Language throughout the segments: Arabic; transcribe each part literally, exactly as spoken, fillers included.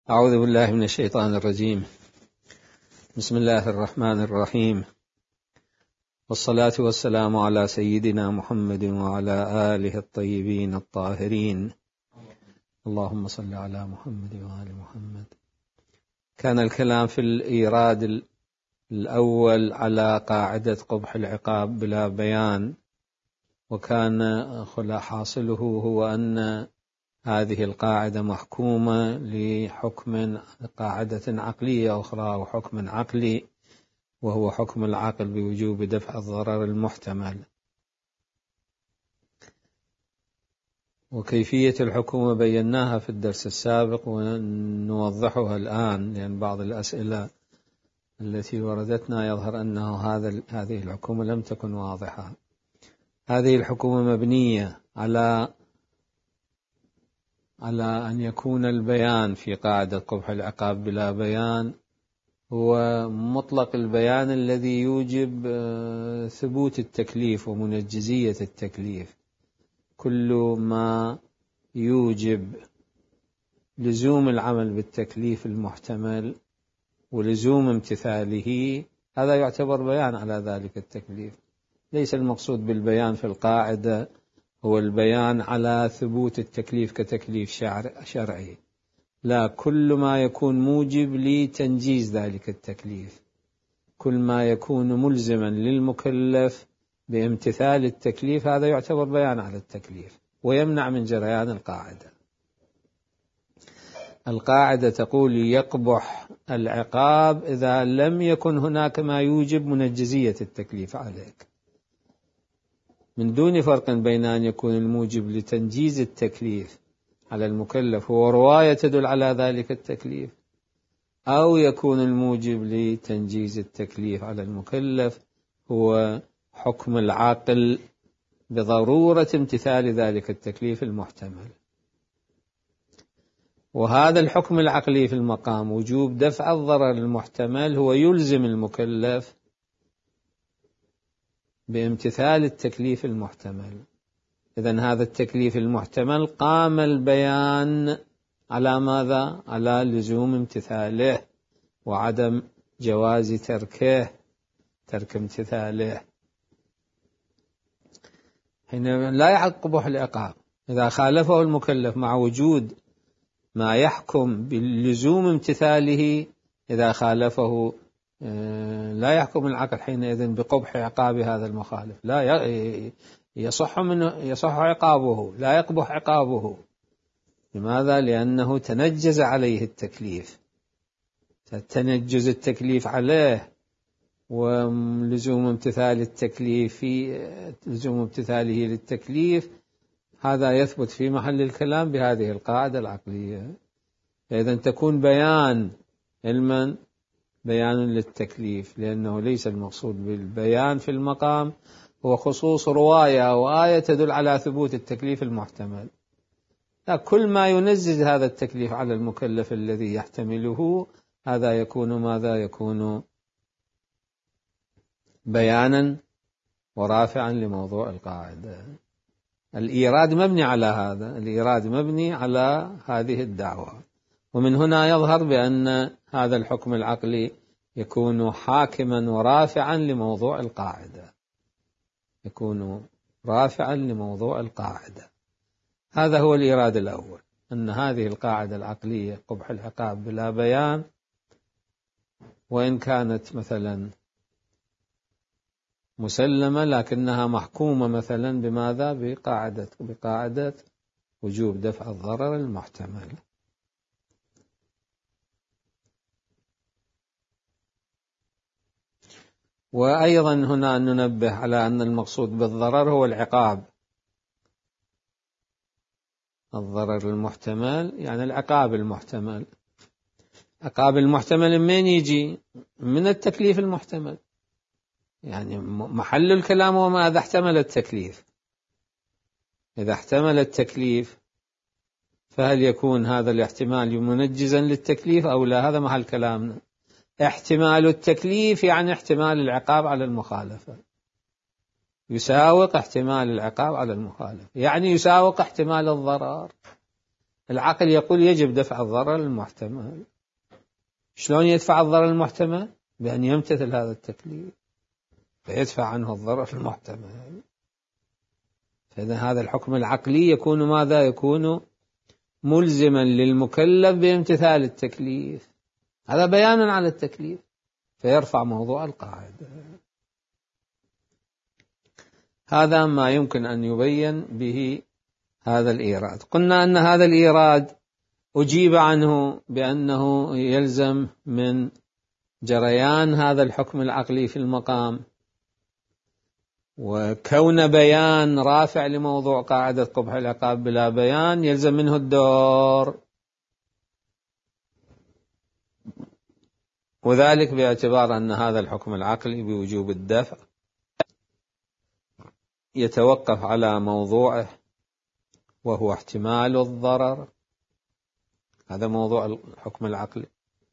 أعوذ بالله من الشيطان الرجيم. بسم الله الرحمن الرحيم، والصلاة والسلام على سيدنا محمد وعلى آله الطيبين الطاهرين. اللهم صل على محمد وآل محمد. كان الكلام في الإيراد الأول على قاعدة قبح العقاب بلا بيان، وكان حاصله هو أن هذه القاعدة محكومة لحكم قاعدة عقلية أخرى وحكم عقلي، وهو حكم العقل بوجوب دفع الضرر المحتمل. وكيفية الحكومة بيناها في الدرس السابق ونوضحها الآن، لأن بعض الأسئلة التي وردتنا يظهر أنه هذا هذه الحكومة لم تكن واضحة. هذه الحكومة مبنية على على أن يكون البيان في قاعدة قبح العقاب بلا بيان هو مطلق البيان الذي يوجب ثبوت التكليف ومنجزية التكليف. كل ما يوجب لزوم العمل بالتكليف المحتمل ولزوم امتثاله هذا يعتبر بيان على ذلك التكليف. ليس المقصود بالبيان في القاعدة هو البيان على ثبوت التكليف كتكليف شرعي، لا، كل ما يكون موجب لتنجيز ذلك التكليف، كل ما يكون ملزما للمكلف بامتثال التكليف هذا يعتبر بيان على التكليف ويمنع من جريان القاعدة. القاعدة تقول يقبح العقاب إذا لم يكن هناك ما يوجب منجزية التكليف عليك، من دون فرق بين أن يكون الموجب لتنجيز التكليف على المكلف هو رواية تدل على ذلك التكليف، أو يكون الموجب لتنجيز التكليف على المكلف هو حكم العاقل بضرورة امتثال ذلك التكليف المحتمل. وهذا الحكم العقلي في المقام وجوب دفع الضرر المحتمل هو يلزم المكلف بامتثال التكليف المحتمل. إذن هذا التكليف المحتمل قام البيان على ماذا؟ على لزوم امتثاله وعدم جواز تركه ترك امتثاله. حين لا يقبح العقاب إذا خالفه المكلف مع وجود ما يحكم بلزوم امتثاله، إذا خالفه لا يحكم العقل حينئذ بقبح عقاب هذا المخالف، لا يصح منه يصح عقابه، لا يقبح عقابه. لماذا؟ لأنه تنجز عليه التكليف، تنجز التكليف عليه ولزوم امتثال التكليف لزوم امتثاله للتكليف هذا يثبت في محل الكلام بهذه القاعدة العقلية. إذن تكون بيان علما بيان للتكليف، لأنه ليس المقصود بالبيان في المقام هو خصوص رواية أو آية تدل على ثبوت التكليف المحتمل، لا، كل ما ينزز هذا التكليف على المكلف الذي يحتمله هذا يكون ماذا؟ يكون بيانا ورافعا لموضوع القاعدة. الإيراد مبني على هذا، الإيراد مبني على هذه الدعوة، ومن هنا يظهر بأن هذا الحكم العقلي يكون حاكما ورافعا لموضوع القاعدة، يكون رافعا لموضوع القاعدة. هذا هو الإيراد الأول، أن هذه القاعدة العقلية قبح العقاب بلا بيان، وإن كانت مثلا مسلمة لكنها محكومة مثلا بماذا؟ بقاعدة بقاعدة وجوب دفع الضرر المحتمل. وأيضا هنا ننبه على أن المقصود بالضرر هو العقاب، الضرر المحتمل يعني العقاب المحتمل. عقاب المحتمل من يجي؟ من التكليف المحتمل، يعني محل الكلام هو ماذا احتمل التكليف. إذا احتمل التكليف فهل يكون هذا الاحتمال منجزا للتكليف أو لا؟ هذا محل كلامنا. احتمال التكليف يعني احتمال العقاب على المخالفة، يساوق احتمال العقاب على المخالفة، يعني يساوق احتمال الضرر. العقل يقول يجب دفع الضرر المحتمل. شلون يدفع الضرر المحتمل؟ بأن يمتثل هذا التكليف فيدفع عنه الضرر المحتمل. فإذا هذا الحكم العقلي يكون ماذا؟ يكون ملزما للمكلف بامتثال التكليف، هذا بيان على التكليف فيرفع موضوع القاعدة. هذا ما يمكن أن يبين به هذا الإيراد. قلنا أن هذا الإيراد أجيب عنه بأنه يلزم من جريان هذا الحكم العقلي في المقام، وكون بيان رافع لموضوع قاعدة قبح العقاب بلا بيان يلزم منه الدور، وذلك باعتبار أن هذا الحكم العقلي بوجوب الدفع يتوقف على موضوعه وهو احتمال الضرر. هذا موضوع الحكم العقلي،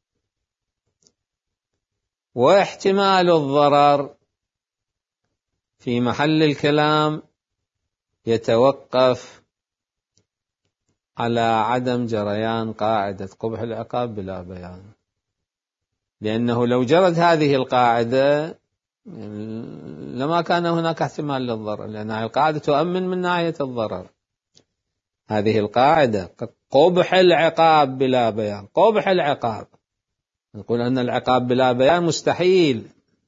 واحتمال الضرر في محل الكلام يتوقف على عدم جريان قاعدة قبح العقاب بلا بيان، لأنه لو جرت هذه القاعدة لما كان هناك احتمال للضرر، لأن القاعدة تؤمن من ناحية الضرر. هذه القاعدة قبح العقاب بلا بيان، قبح العقاب، نقول أن العقاب بلا بيان مستحيل،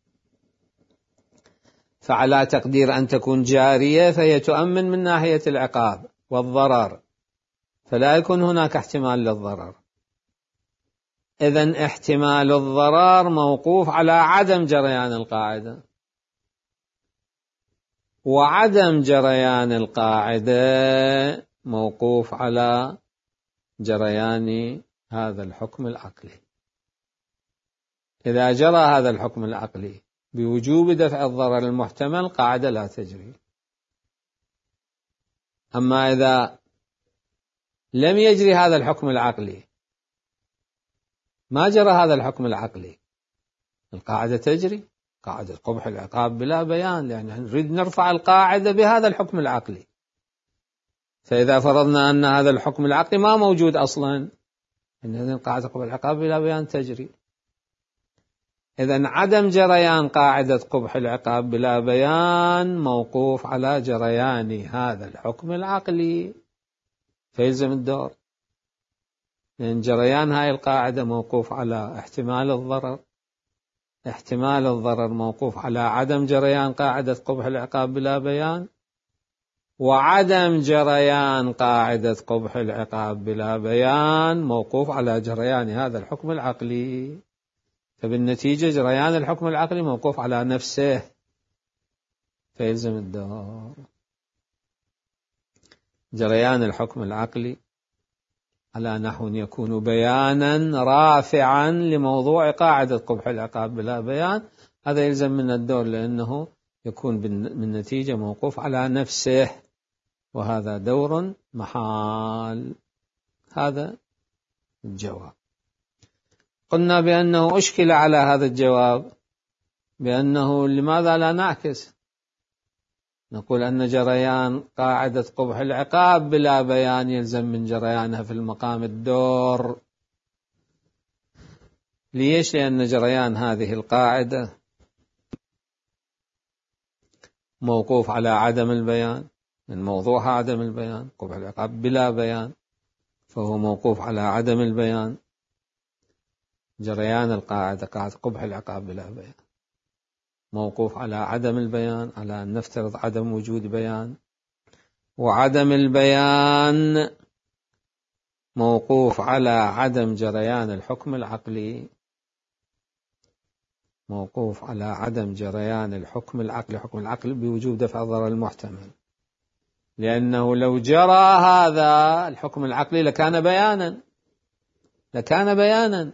فعلى تقدير أن تكون جارية فهي تؤمن من ناحية العقاب والضرر، فلا يكون هناك احتمال للضرر. إذن احتمال الضرر موقوف على عدم جريان القاعدة، وعدم جريان القاعدة موقوف على جريان هذا الحكم العقلي. إذا جرى هذا الحكم العقلي بوجوب دفع الضرر المحتمل قاعدة لا تجري. أما إذا لم يجري هذا الحكم العقلي، ما جرى هذا الحكم العقلي، القاعدة تجري، قاعدة قبح العقاب بلا بيان، لأن نريد نرفع القاعدة بهذا الحكم العقلي. فإذا فرضنا أن هذا الحكم العقلي ما موجود أصلا، إن قاعدة قبح العقاب بلا بيان تجري. إذن عدم جريان قاعدة قبح العقاب بلا بيان موقوف على جريان هذا الحكم العقلي فيلزم الدور، لأن جريان هاي القاعدة موقوف على احتمال الضرر، احتمال الضرر موقوف على عدم جريان قاعدة قبح العقاب بلا بيان، وعدم جريان قاعدة قبح العقاب بلا بيان موقوف على جريان هذا الحكم العقلي. فبالنتيجة جريان الحكم العقلي موقوف على نفسه فيلزم الدور. جريان الحكم العقلي على نحو يكون بيانا رافعا لموضوع قاعدة قبح العقاب بلا بيان، هذا يلزم من الدور، لأنه يكون بالنتيجة موقوف على نفسه، وهذا دور محال. هذا الجواب. قلنا بأنه أشكل على هذا الجواب بأنه لماذا لا نعكس، نقول أن جريان قاعدة قبح العقاب بلا بيان يلزم من جريانها في المقام الدور. ليش؟ لأن جريان هذه القاعدة موقوف على عدم البيان، من موضوعها عدم البيان، قبح العقاب بلا بيان فهو موقوف على عدم البيان. جريان القاعدة قاعدة قبح العقاب بلا بيان موقوف على عدم البيان، على أن نفترض عدم وجود بيان، وعدم البيان موقوف على عدم جريان الحكم العقلي، موقوف على عدم جريان الحكم العقلي، حكم العقل بوجوب دفع الضرر المحتمل، لأنه لو جرى هذا الحكم العقلي لكان بيانا، لكان بيانا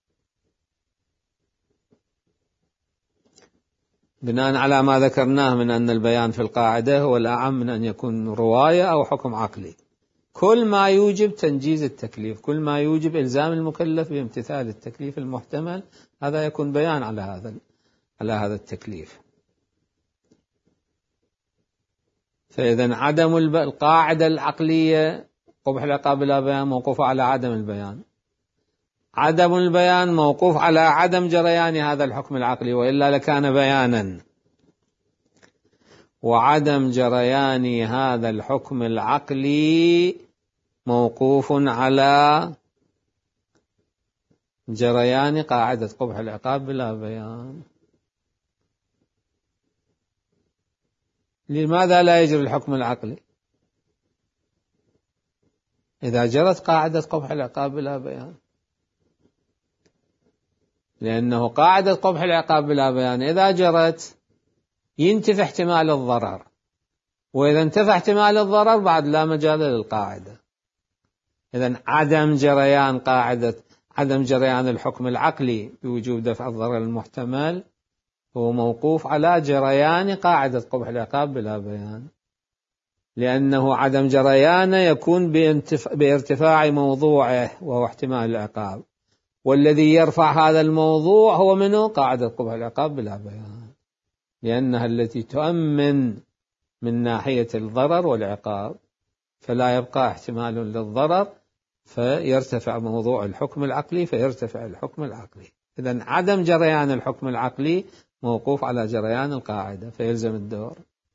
بناء على ما ذكرناه من أن البيان في القاعدة هو الأعم من أن يكون رواية أو حكم عقلي. كل ما يوجب تنجيز التكليف، كل ما يوجب إلزام المكلف بامتثال التكليف المحتمل، هذا يكون بيان على هذا على هذا التكليف. فإذا عدم القاعدة العقلية قبح العقاب بلا بيان موقوف على عدم البيان، عدم البيان موقوف على عدم جريان هذا الحكم العقلي وإلا لكان بيانا، وعدم جريان هذا الحكم العقلي موقوف على جريان قاعدة قبح العقاب بلا بيان. لماذا لا يجري الحكم العقلي إذا جرت قاعدة قبح العقاب بلا بيان؟ لأنه قاعدة قبح العقاب بلا بيان إذا جرت ينتفي احتمال الضرر، وإذا انتفى احتمال الضرر بعد لا مجال للقاعدة. إذن عدم جريان قاعدة عدم جريان الحكم العقلي بوجوب دفع الضرر المحتمل هو موقوف على جريان قاعدة قبح العقاب بلا بيان، لأنه عدم جريان يكون بارتفاع موضوعه وهو احتمال العقاب، والذي يرفع هذا الموضوع هو منه قاعدة قبح العقاب بلا بيان، لأنها التي تؤمن من ناحية الضرر والعقاب، فلا يبقى احتمال للضرر فيرتفع موضوع الحكم العقلي فيرتفع الحكم العقلي. إذن عدم جريان الحكم العقلي موقوف على جريان القاعدة فيلزم الدور،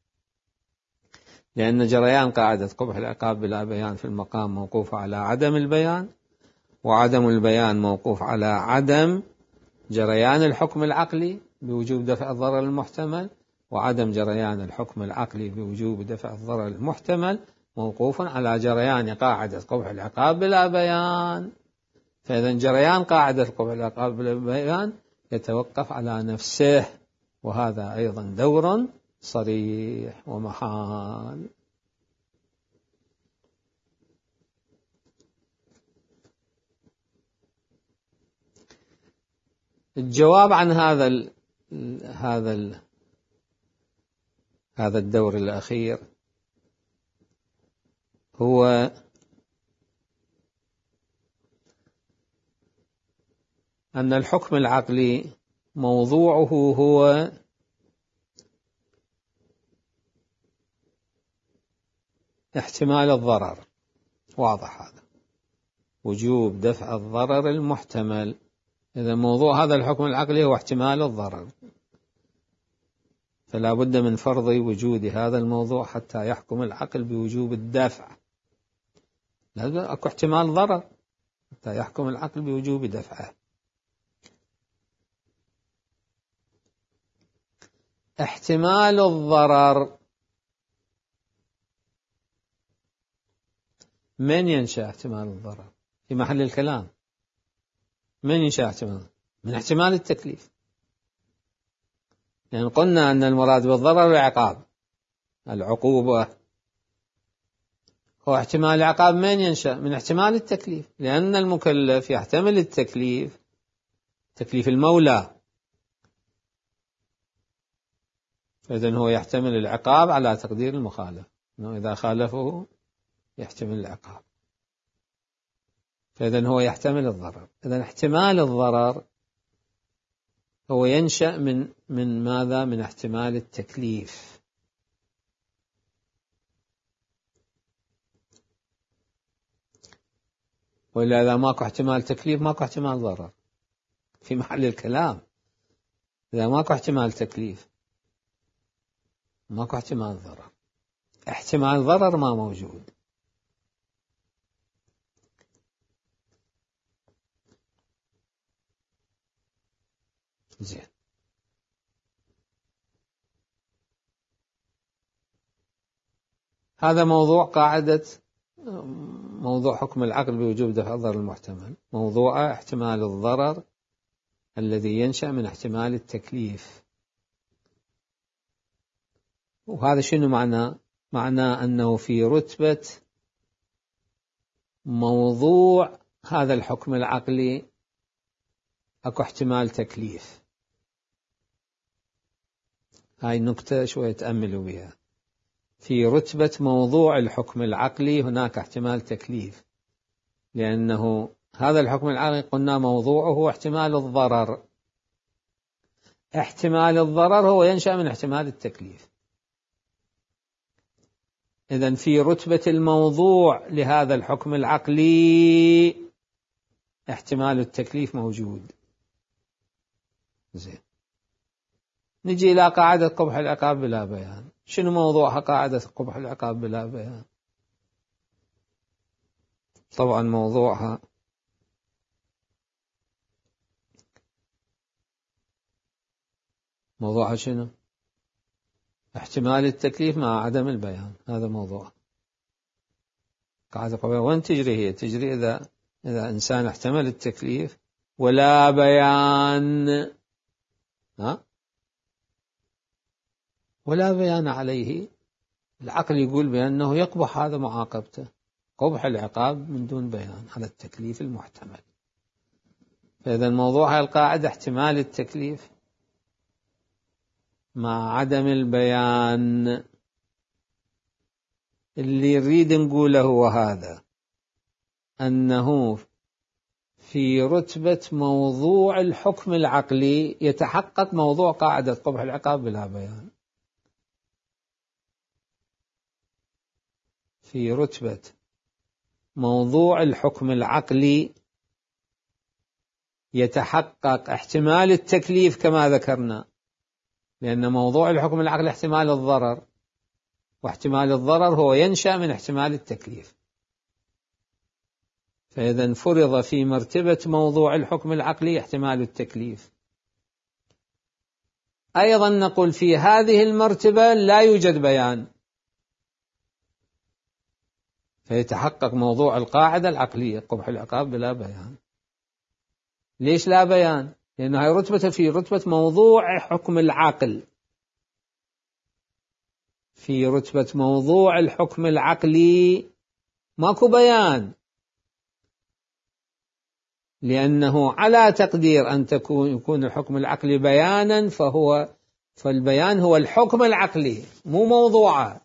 لأن جريان قاعدة قبح العقاب بلا بيان في المقام موقوف على عدم البيان، وعدم البيان موقوف على عدم جريان الحكم العقلي بوجوب دفع الضرر المحتمل، وعدم جريان الحكم العقلي بوجوب دفع الضرر المحتمل موقوف على جريان قاعدة قبح العقاب بلا بيان. فإذا جريان قاعدة قبح العقاب بلا بيان يتوقف على نفسه، وهذا أيضا دور صريح ومحال. الجواب عن هذا ال هذا ال هذا الدور الأخير هو أن الحكم العقلي موضوعه هو احتمال الضرر، واضح هذا، وجوب دفع الضرر المحتمل. إذا موضوع هذا الحكم العقلي هو احتمال الضرر، فلا بد من فرض وجود هذا الموضوع حتى يحكم العقل بوجوب الدفع. لازم أكو احتمال ضرر حتى يحكم العقل بوجوب دفعه. احتمال الضرر من ينشأ احتمال الضرر في محل الكلام؟ من ينشأ احتمال؟ من احتمال التكليف. يعني قلنا أن المراد بالضرر العقاب، العقوبة، هو احتمال العقاب من ينشأ؟ من احتمال التكليف، لأن المكلف يحتمل التكليف، تكليف المولى، فإذن هو يحتمل العقاب على تقدير المخالف، أنه إذا خالفه يحتمل العقاب، فإذن هو يحتمل الضرر. إذن احتمال الضرر هو ينشأ من من ماذا؟ من احتمال التكليف. وإلا إذا ماكو احتمال تكليف ماكو احتمال ضرر في محل الكلام. إذا ماكو احتمال تكليف ماكو احتمال ضرر، احتمال ضرر ما موجود. زين، هذا موضوع قاعدة موضوع حكم العقل بوجوب دفع الضرر المحتمل، موضوع احتمال الضرر الذي ينشأ من احتمال التكليف. وهذا شنو معناه؟ معناه أنه في رتبة موضوع هذا الحكم العقلي أكو احتمال تكليف. هاي النكتة شوية تأملوا بها. في رتبة موضوع الحكم العقلي هناك احتمال تكليف، لأنه هذا الحكم العقلي قلنا موضوعه احتمال الضرر، احتمال الضرر هو ينشأ من احتمال التكليف. إذن في رتبة الموضوع لهذا الحكم العقلي احتمال التكليف موجود. زين، نجي إلى قاعدة قبح العقاب بلا بيان. شنو موضوعها قاعدة قبح العقاب بلا بيان؟ طبعا موضوعها موضوعها شنو؟ احتمال التكليف مع عدم البيان، هذا موضوع قاعدة قبح. وين تجري هي؟ تجري إذا إذا إنسان احتمل التكليف ولا بيان، ها؟ ولا بيان عليه، العقل يقول بأنه يقبح هذا معاقبته، قبح العقاب من دون بيان على التكليف المحتمل. فإذا الموضوع هاي القاعدة احتمال التكليف مع عدم البيان. اللي يريد نقوله هو هذا، أنه في رتبة موضوع الحكم العقلي يتحقق موضوع قاعدة قبح العقاب بلا بيان. في رتبة موضوع الحكم العقلي يتحقق احتمال التكليف كما ذكرنا، لأن موضوع الحكم العقلي احتمال الضرر، واحتمال الضرر هو ينشأ من احتمال التكليف. فإذا فرض في مرتبة موضوع الحكم العقلي احتمال التكليف. أيضا نقول في هذه المرتبة لا يوجد بيان، فيتحقق موضوع القاعدة العقلية قبح العقاب بلا بيان. ليش لا بيان؟ لأنه هي رتبة في رتبة موضوع حكم العقل. في رتبة موضوع الحكم العقلي ماكو بيان، لأنه على تقدير أن تكون يكون الحكم العقلي بيانا، فهو فالبيان هو الحكم العقلي مو موضوعه.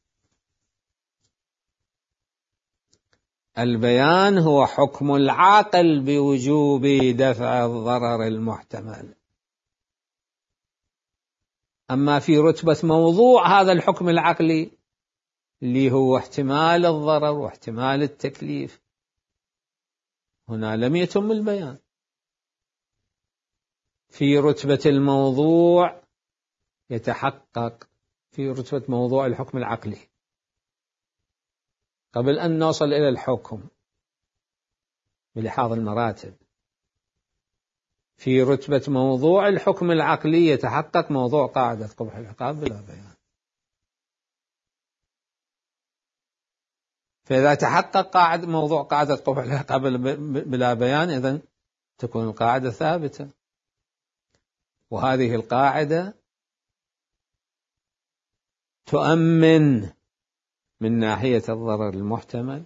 البيان هو حكم العاقل بوجوب دفع الضرر المحتمل. أما في رتبة موضوع هذا الحكم العقلي اللي هو احتمال الضرر واحتمال التكليف، هنا لم يتم البيان. في رتبة الموضوع يتحقق في رتبة موضوع الحكم العقلي قبل أن نوصل إلى الحكم بلحاظ المراتب. في رتبة موضوع الحكم العقلي يتحقق موضوع قاعدة قبح العقاب بلا بيان. فإذا تحقق قاعدة موضوع قاعدة قبح العقاب بلا بيان، إذن تكون القاعدة ثابتة. وهذه القاعدة تؤمن من ناحية الضرر المحتمل،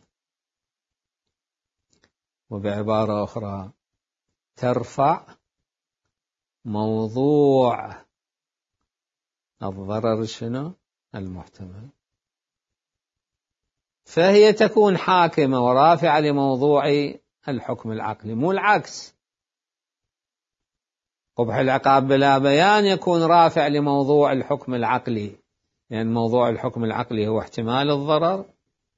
وبعبارة أخرى ترفع موضوع الضرر شنو المحتمل، فهي تكون حاكمة ورافعة لموضوع الحكم العقلي، مو العكس. قبح العقاب بلا بيان يكون رافع لموضوع الحكم العقلي، لأن يعني موضوع الحكم العقلي هو احتمال الضرر،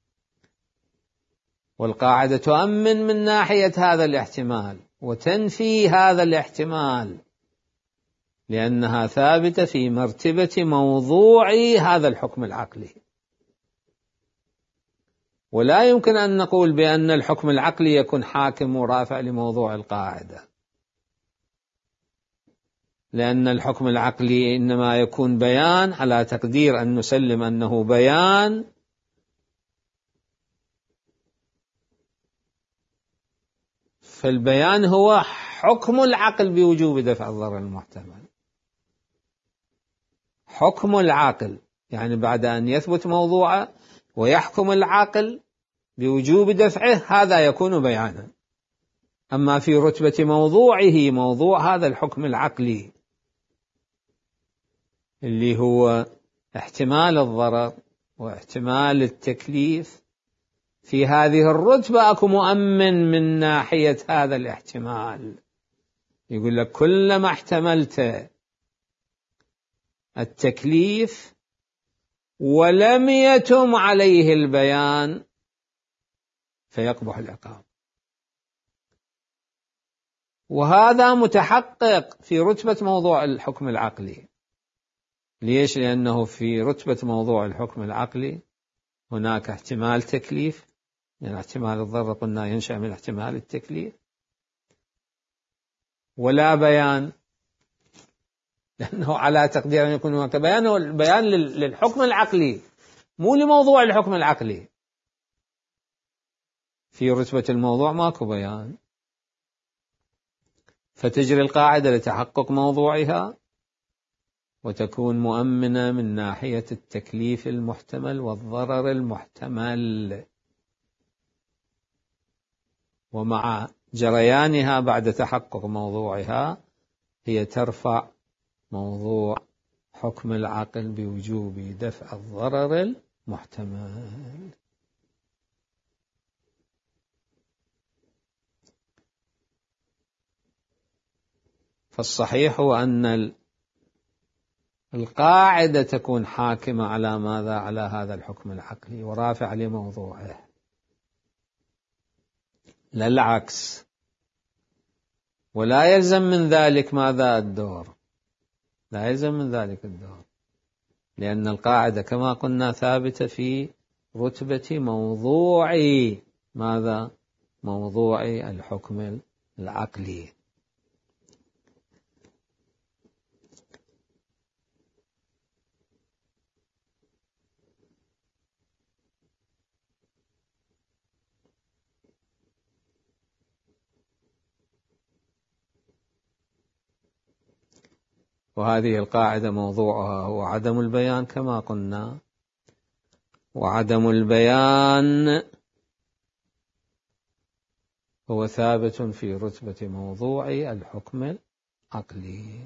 والقاعدة تؤمن من ناحية هذا الاحتمال وتنفي هذا الاحتمال، لأنها ثابتة في مرتبة موضوع هذا الحكم العقلي. ولا يمكن أن نقول بأن الحكم العقلي يكون حاكم ورافع لموضوع القاعدة، لأن الحكم العقلي إنما يكون بيان على تقدير أن نسلم أنه بيان، فالبيان هو حكم العقل بوجوب دفع الضرر المحتمل. حكم العقل يعني بعد أن يثبت موضوعه ويحكم العقل بوجوب دفعه، هذا يكون بيانا. أما في رتبة موضوعه موضوع هذا الحكم العقلي اللي هو احتمال الضرر واحتمال التكليف، في هذه الرتبة أكو مؤمن من ناحية هذا الاحتمال. يقول لك كلما احتملت التكليف ولم يتم عليه البيان فيقبح العقاب. وهذا متحقق في رتبة موضوع الحكم العقلي. ليش؟ لأنه في رتبة موضوع الحكم العقلي هناك احتمال تكليف، يعني احتمال الضرر قلنا ينشأ من احتمال التكليف، ولا بيان، لأنه على تقدير أن يكون هناك بيان، والبيان للحكم العقلي مو لموضوع الحكم العقلي. في رتبة الموضوع ماكو بيان، فتجري القاعدة لتحقق موضوعها وتكون مؤمنة من ناحية التكليف المحتمل والضرر المحتمل، ومع جريانها بعد تحقق موضوعها هي ترفع موضوع حكم العقل بوجوب دفع الضرر المحتمل. فالصحيح هو أن القاعدة تكون حاكمة على ماذا؟ على هذا الحكم العقلي ورافع لموضوعه، لا العكس. ولا يلزم من ذلك ماذا؟ الدور. لا يلزم من ذلك الدور، لأن القاعدة كما قلنا ثابتة في رتبة موضوع ماذا؟ موضوع الحكم العقلي. وهذه القاعدة موضوعها هو عدم البيان كما قلنا، وعدم البيان هو ثابت في رتبة موضوع الحكم العقلي،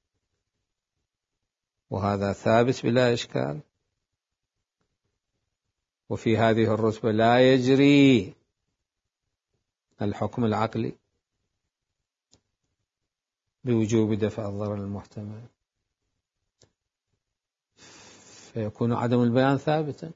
وهذا ثابت بلا إشكال. وفي هذه الرتبة لا يجري الحكم العقلي بوجوب دفع الضرر المحتمل، فيكون عدم البيان ثابتا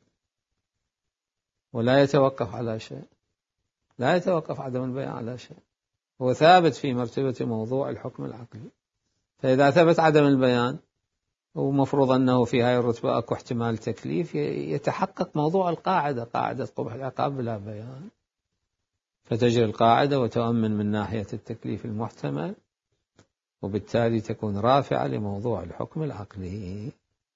ولا يتوقف على شيء. لا يتوقف عدم البيان على شيء، هو ثابت في مرتبة موضوع الحكم العقلي. فإذا ثبت عدم البيان ومفروض أنه في هذه الرتبة أكو احتمال تكليف، يتحقق موضوع القاعدة، قاعدة قبح العقاب بلا بيان، فتجري القاعدة وتؤمن من ناحية التكليف المحتمل، وبالتالي تكون رافعة لموضوع الحكم العقلي.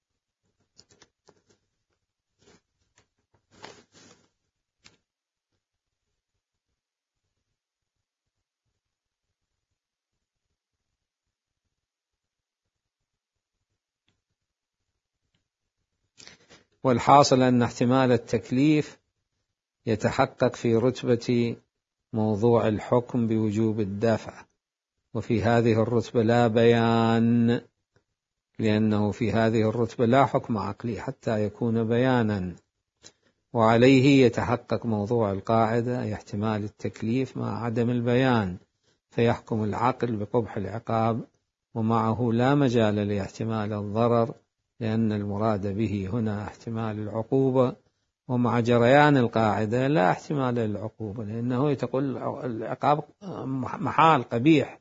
والحاصل أن احتمال التكليف يتحقق في رتبة موضوع الحكم بوجوب الدفع، وفي هذه الرتبة لا بيان، لأنه في هذه الرتبة لا حكم عقلي حتى يكون بيانا، وعليه يتحقق موضوع القاعدة أي احتمال التكليف مع عدم البيان، فيحكم العقل بقبح العقاب، ومعه لا مجال لاحتمال الضرر، لأن المراد به هنا احتمال العقوبة، ومع جريان القاعدة لا احتمال للعقوبة، لأنه تقول العقاب محال قبيح،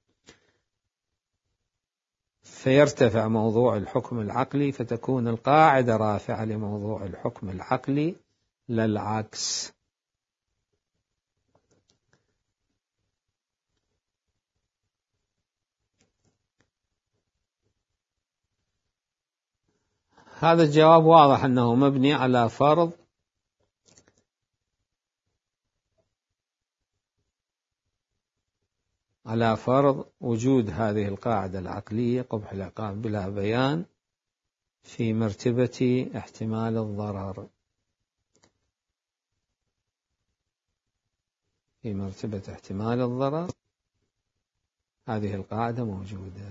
فيرتفع موضوع الحكم العقلي، فتكون القاعدة رافعة لموضوع الحكم العقلي لا العكس. هذا الجواب واضح أنه مبني على فرض على فرض وجود هذه القاعدة العقلية قبح العقاب بلا بيان في مرتبة احتمال الضرر، في مرتبة احتمال الضرر هذه القاعدة موجودة.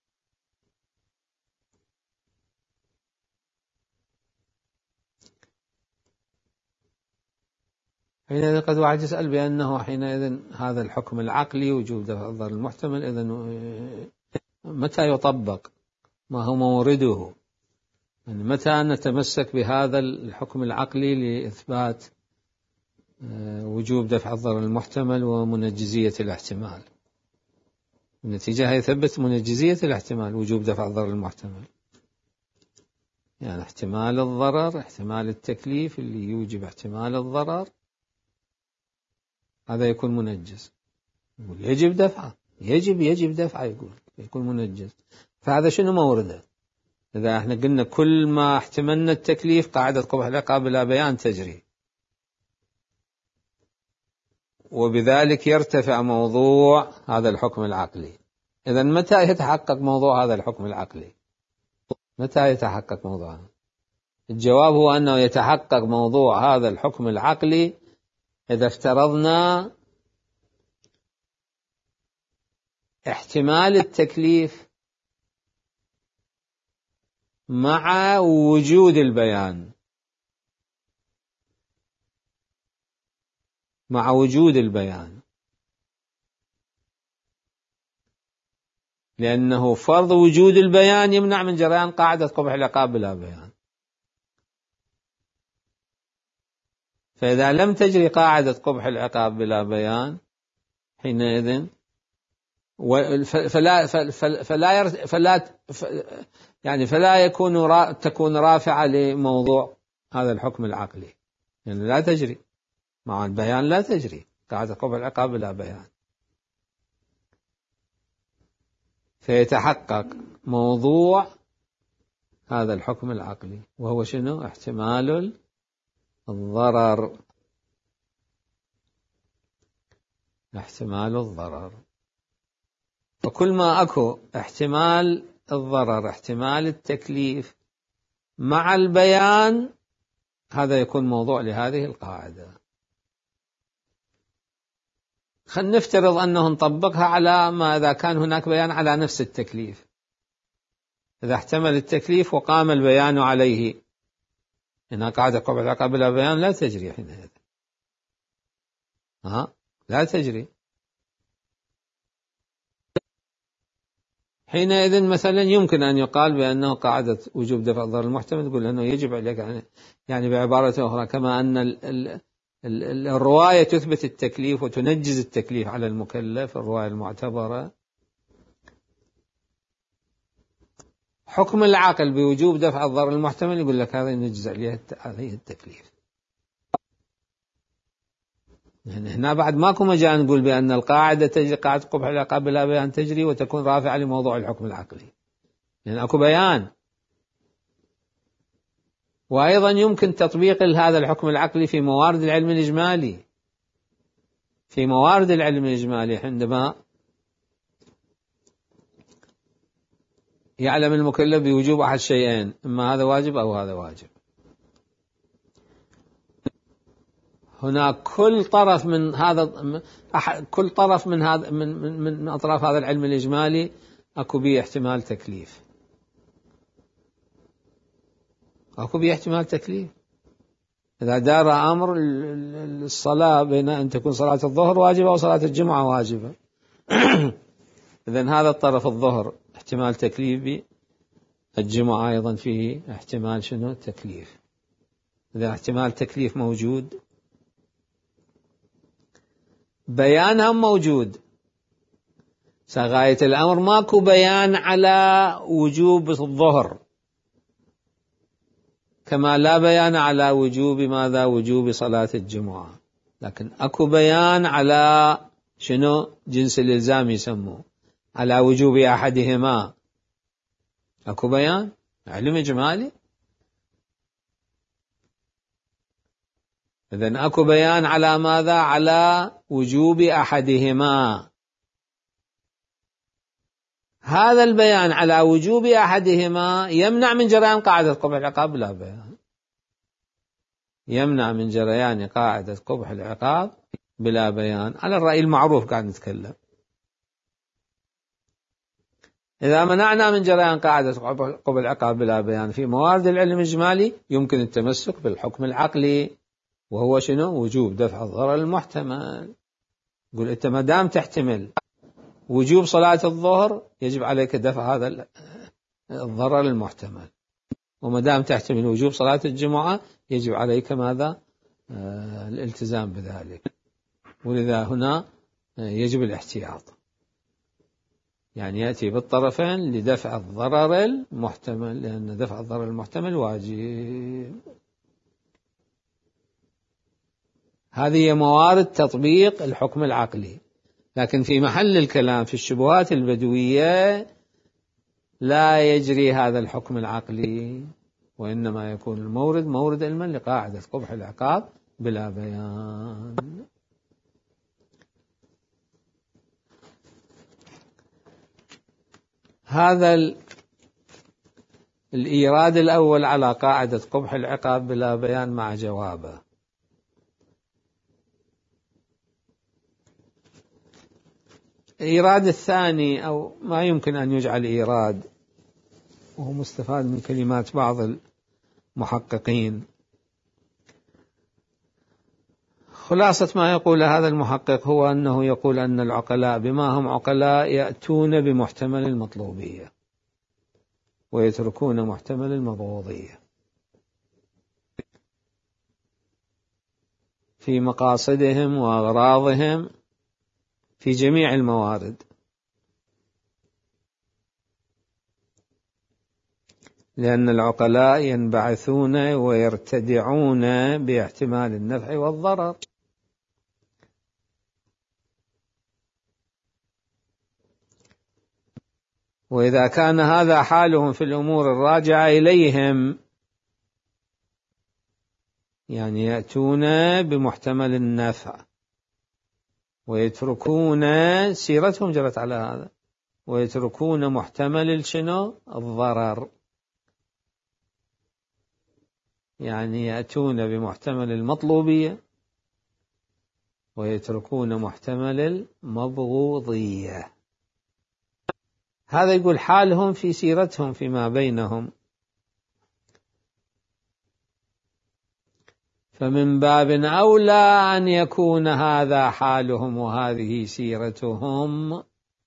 حينئذ قد واحد يسأل بأنه حينئذ هذا الحكم العقلي وجود دفع الضرر المحتمل إذن متى يطبق؟ ما هو مورده؟ يعني متى نتمسك بهذا الحكم العقلي لإثبات وجوب دفع الضرر المحتمل ومنجزية الاحتمال؟ النتيجة هيثبت منجزية الاحتمال، وجوب دفع الضرر المحتمل، يعني احتمال الضرر، احتمال التكليف اللي يوجب احتمال الضرر، هذا يكون منجز. يقول يجب دفعه، يجب يجب دفعه، يقول يكون منجز. فهذا شنو مورده؟ إذا احنا قلنا كل ما احتملنا التكليف قاعدة قبح العقاب بلا بيان تجري، وبذلك يرتفع موضوع هذا الحكم العقلي. إذا متى يتحقق موضوع هذا الحكم العقلي؟ متى يتحقق موضوع؟ الجواب هو أنه يتحقق موضوع هذا الحكم العقلي إذا افترضنا احتمال التكليف مع وجود البيان، مع وجود البيان، لأنه فرض وجود البيان يمنع من جريان قاعدة قبح العقاب بلا بيان. فإذا لم تجري قاعدة قبح العقاب بلا بيان حينئذ فلا فلا فلا يعني فلا يكون تكون رافعة لموضوع هذا الحكم العقلي، يعني لا تجري مع البيان، لا تجري قاعدة قبح العقاب بلا بيان. فيتحقق موضوع هذا الحكم العقلي، وهو شنو؟ احتمال الضرر، احتمال الضرر. فكل ما أكو احتمال الضرر، احتمال التكليف مع البيان، هذا يكون موضوع لهذه القاعدة. خلينا نفترض أنه نطبقها على ما إذا كان هناك بيان على نفس التكليف. إذا احتمل التكليف وقام البيان عليه، إنها قاعدة قبح العقاب بلا بيان لا تجري حينئذ، ها لا تجري. حينئذ مثلا يمكن أن يقال بأنه قاعدة وجوب دفع الضرر المحتمل تقول أنه يجب عليك، يعني بعبارة أخرى كما أن ال ال ال الرواية تثبت التكليف وتنجز التكليف على المكلف، الرواية المعتبرة، حكم العقل بوجوب دفع الضرر المحتمل يقول لك هذا ينجز عليه التكليف. يعني هنا بعد ماكو مجال نقول بأن القاعدة تجري، قاعدة قبح العقاب بلا بيان تجري وتكون رافعة لموضوع الحكم العقلي، لأن يعني أكو بيان. وأيضا يمكن تطبيق هذا الحكم العقلي في موارد العلم الإجمالي، في موارد العلم الإجمالي عندما يعلم المكلف بوجوب أحد شيئين، إما هذا واجب أو هذا واجب. هنا كل طرف من هذا كل طرف من هذا من من من أطراف هذا العلم الإجمالي أكو به احتمال تكليف، أكو به احتمال تكليف. إذا دار أمر الصلاة بين أن تكون صلاة الظهر واجبة وصلاة الجمعة واجبة، إذن هذا الطرف الظهر احتمال تكليف، الجمعة أيضا فيه احتمال شنو؟ تكليف. إذا احتمال تكليف موجود، بيانها موجود. سغاية الأمر ماكو بيان على وجوب الظهر، كما لا بيان على وجوب ماذا؟ وجوب صلاة الجمعة. لكن أكو بيان على شنو؟ جنس الإلزام يسموه، على وجوب أحدهما. أكو بيان علم إجمالي. إذن أكو بيان على ماذا؟ على وجوب أحدهما. هذا البيان على وجوب أحدهما يمنع من جريان قاعدة قبح العقاب بلا بيان، يمنع من جريان قاعدة قبح العقاب بلا بيان، على الرأي المعروف قاعد نتكلم. إذا منعنا من جريان قاعدة قبح العقاب بلا بيان في موارد العلم الإجمالي، يمكن التمسك بالحكم العقلي، وهو شنو؟ وجوب دفع الضرر المحتمل. يقول أنت ما دام تحتمل وجوب صلاة الظهر، يجب عليك دفع هذا الضرر المحتمل. وما دام تحتمل وجوب صلاة الجمعة يجب عليك ماذا؟ آه الالتزام بذلك. ولذا هنا يجب الاحتياط، يعني يأتي بالطرفين لدفع الضرر المحتمل، لأن دفع الضرر المحتمل واجب. هذه موارد تطبيق الحكم العقلي. لكن في محل الكلام في الشبهات البدوية لا يجري هذا الحكم العقلي، وإنما يكون المورد مورد علما لقاعدة قبح العقاب بلا بيان. هذا الإيراد الأول على قاعدة قبح العقاب بلا بيان مع جوابه. الإيراد الثاني، أو ما يمكن أن يجعل إيراد، وهو مستفاد من كلمات بعض المحققين. خلاصة ما يقول هذا المحقق هو أنه يقول أن العقلاء بما هم عقلاء يأتون بمحتمل المطلوبية ويتركون محتمل المبغوضية في مقاصدهم وأغراضهم في جميع الموارد، لأن العقلاء ينبعثون ويرتدعون باحتمال النفع والضرر. وإذا كان هذا حالهم في الأمور الراجعة إليهم، يعني يأتون بمحتمل النفع ويتركون، سيرتهم جرت على هذا، ويتركون محتمل شنو؟ الضرر. يعني يأتون بمحتمل المطلوبية ويتركون محتمل المبغوضية. هذا يقول حالهم في سيرتهم فيما بينهم. فمن باب أولى أن يكون هذا حالهم وهذه سيرتهم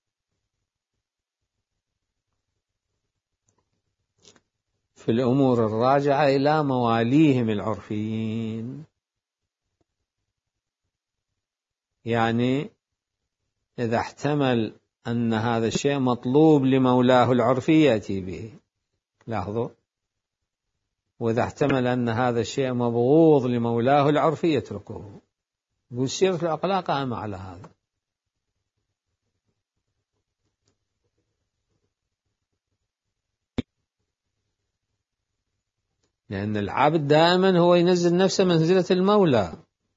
في الأمور الراجعة إلى مواليهم العرفيين. يعني إذا احتمل أن هذا الشيء مطلوب لمولاه العرفي يأتي به، لاحظوا، وإذا احتمل أن هذا الشيء مبغوض لمولاه العرفي يتركه. يقول سيرة العقلاء قائمة على هذا. لأن العبد دائما هو ينزل نفسه منزلة المولى،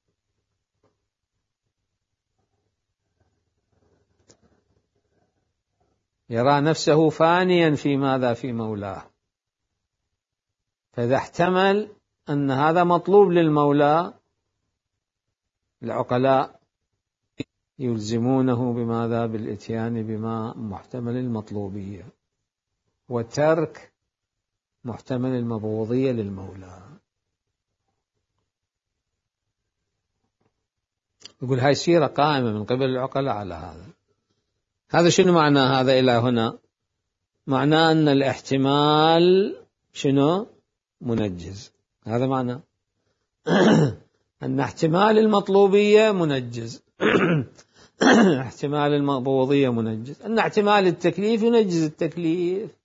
يرى نفسه فانيا في ماذا؟ في مولاه. فإذا احتمل أن هذا مطلوب للمولى، العقلاء يلزمونه بماذا؟ بالإتيان بما محتمل المطلوبية وترك محتمل المبغوضية للمولى. يقول هاي سيرة قائمة من قبل العقلاء على هذا. هذا شنو معنى هذا إلى هنا؟ معناه أن الاحتمال شنو؟ منجز. هذا معنى أن احتمال المطلوبية منجز، احتمال المبغوضية منجز، أن احتمال التكليف ينجز التكليف.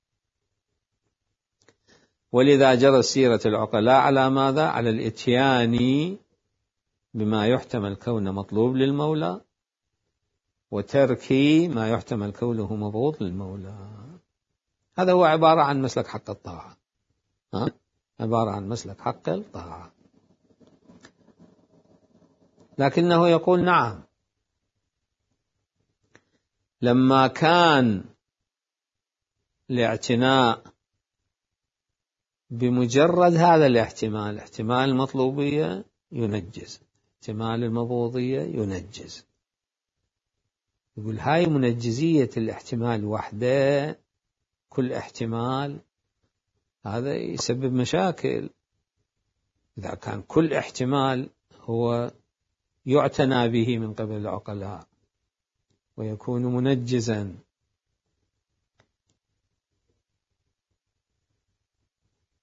ولذا جرت سيرة العقلاء على ماذا؟ على الإتيان بما يحتمل كونه مطلوب للمولى وترك ما يحتمل كونه مبغوض للمولى. هذا هو عبارة عن مسلك حق الطاعة، ها؟ عبارة عن مسلك حق الطاعة. لكنه يقول نعم، لما كان الاعتناء بمجرد هذا الاحتمال، احتمال المطلوبية ينجز، احتمال المبغوضية ينجز. يقول هاي منجزية الاحتمال وحده، كل احتمال هذا يسبب مشاكل. إذا كان كل احتمال هو يعتنى به من قبل العقلاء ويكون منجزا،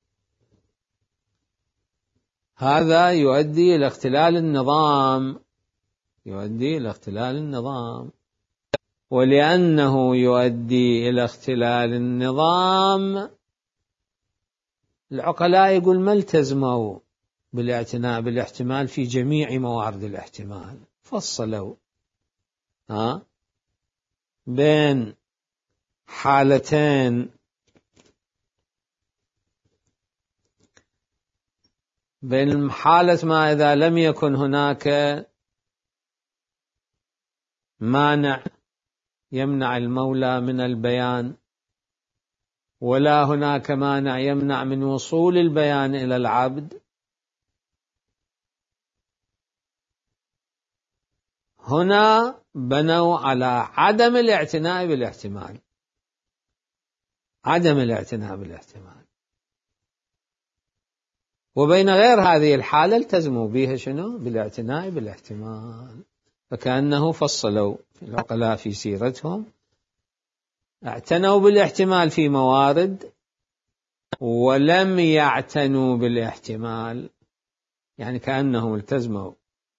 هذا يؤدي إلى اختلال النظام، يؤدي إلى اختلال النظام. ولأنه يؤدي إلى اختلال النظام العقلاء يقول ما التزموا بالاعتناء بالاحتمال في جميع موارد الاحتمال، فصلوا ها بين حالتين، بين حالة ما إذا لم يكن هناك مانع يمنع المولى من البيان، ولا هناك مانع يمنع من وصول البيان إلى العبد، هنا بنوا على عدم الاعتناء بالاحتمال، عدم الاعتناء بالاحتمال. وبين غير هذه الحالة التزموا بها شنو؟ بالاعتناء بالاحتمال. فكأنه فصلوا العقلاء في سيرتهم، اعتنوا بالاحتمال في موارد ولم يعتنوا بالاحتمال، يعني كأنهم التزموا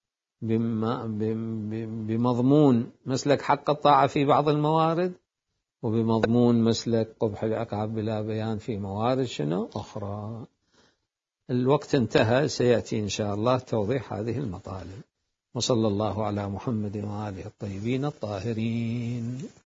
بمضمون مسلك حق الطاعة في بعض الموارد، وبمضمون مسلك قبح العقاب بلا بيان في موارد شنو أخرى. الوقت انتهى، سيأتي إن شاء الله توضيح هذه المطالب. وصلى الله على محمد وآله الطيبين الطاهرين.